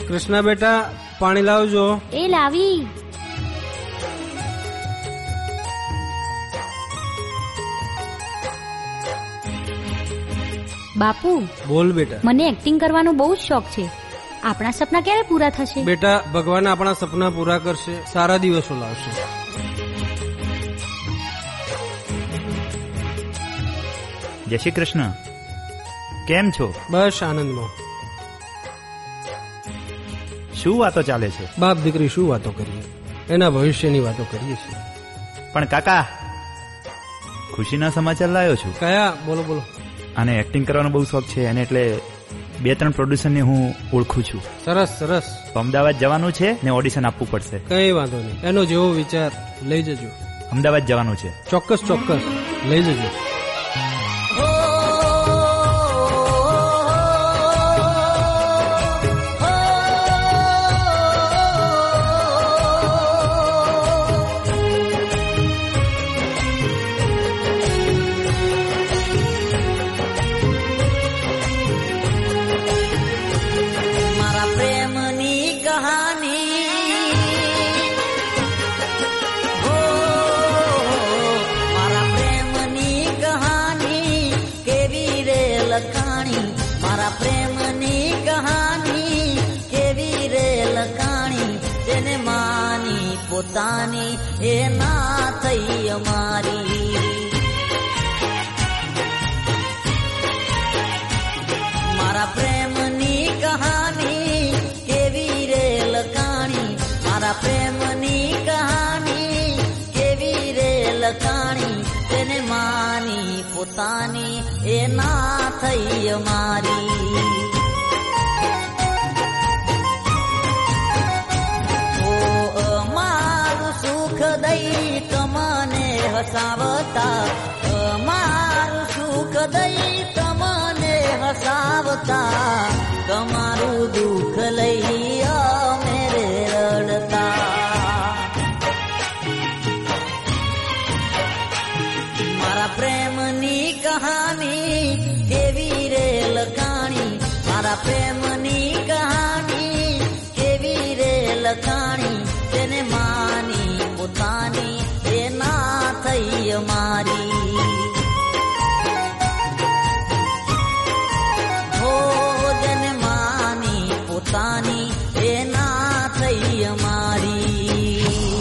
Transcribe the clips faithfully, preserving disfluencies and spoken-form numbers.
કૃષ્ણા બેટા પાણી લાવજો. એ લાવી. બાપુ બોલ બેટા. મને એક્ટિંગ કરવાનો બહુ જ શોખ છે. આપણા સપના ક્યારે પૂરા થશે? બેટા ભગવાન આપણા સપના પૂરા કરશે, સારા દિવસો લાવશે. જય શ્રી કૃષ્ણ. કેમ છો? બસ આનંદમાં. શું વાતો ચાલે છે? બાપ દીકરી શું વાતો કરીએ, એના ભવિષ્યની વાતો કરીએ છીએ. પણ કાકા, ખુશીના સમાચાર લાવ્યો છું. કયા? બોલો બોલો. અને એક્ટિંગ કરવાનો બહુ શોખ છે, અને એટલે બે ત્રણ પ્રોડ્યુસરને હું ઓળખું છું. સરસ સરસ. અમદાવાદ જવાનું છે ને ઓડિશન આપવું પડશે. કઈ વાંધો નહીં, એનો જેવો વિચાર લઈ જજો. અમદાવાદ જવાનું છે. ચોક્કસ ચોક્કસ લઈ જજો. મારા પ્રેમની કહાની કેવી રે લખાણી, તેને માની પોતાની એ ના થઈ અમારી. મારા પ્રેમની કહાની કેવી રે લખાણી, મારા પ્રેમની કહાની કેવી રે લખાણી, તેને માની પોતાની એ ના થઈ અમારી. ઓ અમારું સુખ દઈ તમને હસાવતા, અમારું સુખ દઈ તમને હસાવતા, તમારું દુઃખ લઈ અમે રડતા. મારા પ્રેમની કહાની કેવી રે લખાણી, મારા પ્રેમની કહાની કેવી રે લખાણી, તેને માની પોતાની એ ના થઈ અમારી. હો જેને માની પોતાની એ ના થઈ અમારી.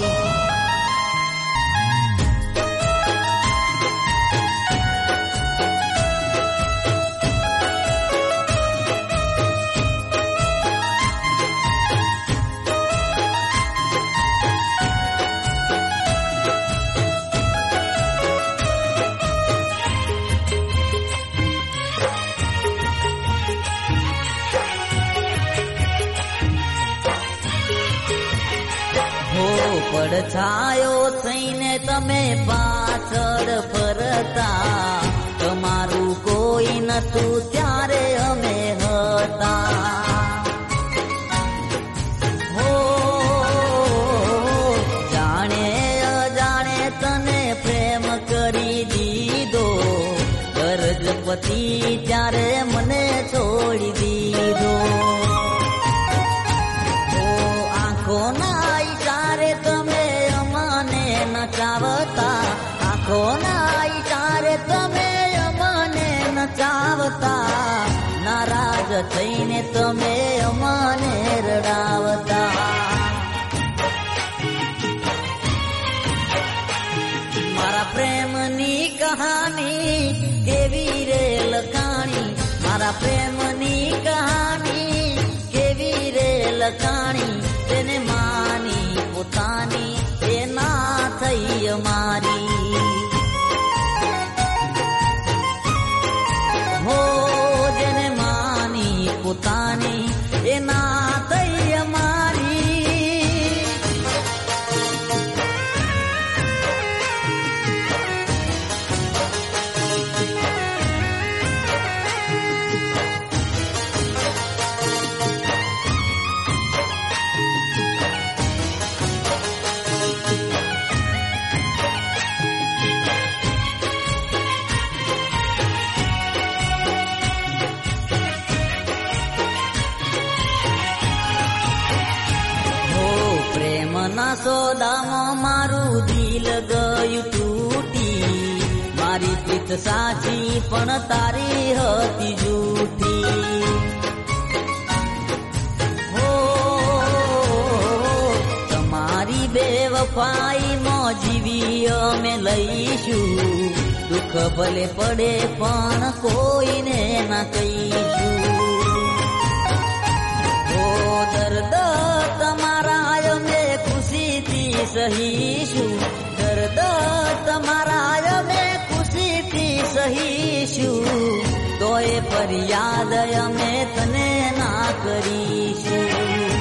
પડછાયો થઈને તમે પાછળ ફરતા, તમારું કોઈ નતું ત્યારે અમે હતા. હો જાણે અજાણે તને પ્રેમ કરી દીધો, ગરજપતિ ત્યારે મને છોડી દીધો. ઓ આંખોના તમે અમને નચાવતા, આંખોના ઈશારે તમે અમને નચાવતા, નારાજ થઈને તમે અમને રડાવતા. મારા પ્રેમની કહાની કેવી રે લખાણી, મારા પ્રેમની કહાની કેવી રે લખાણી, તેને માની પોતાની એ ના થઈ અમારી. હો જેને માની પોતાની એ ના થઈ અમારી. યશોદામાં મારું દિલ ગયું તૂટી, મારી પ્રીત સાચી પણ તારી હતી જૂઠી. હો તમારી બેવફાઈમાં જીવી અમે લઈશું, દુઃખ ભલે પડે પણ કોઈને ના કહીશું. ઓ દર્દ તમારા અમે ખુશીથી સહીશું, દર્દ તમારા અમે ખુશીથી સહીશું, તોય ફરિયાદ અમે તને ના કરીશું.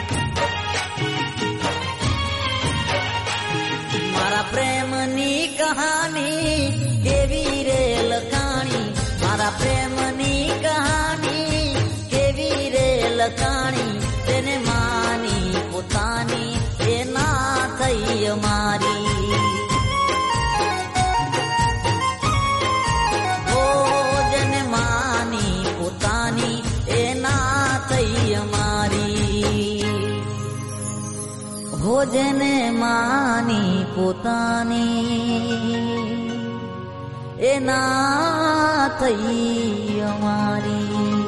મારા પ્રેમની કહાની કેવી રે લખાણી, મારા પ્રેમની કહાની કેવી રે લખાણી, તેને માની પોતાની એ ના થઈ અમારી. ભોજન માની પોતાની એ ના થઈ અમારી, ભોજન માની પોતાની એ ના થઈ અમારી.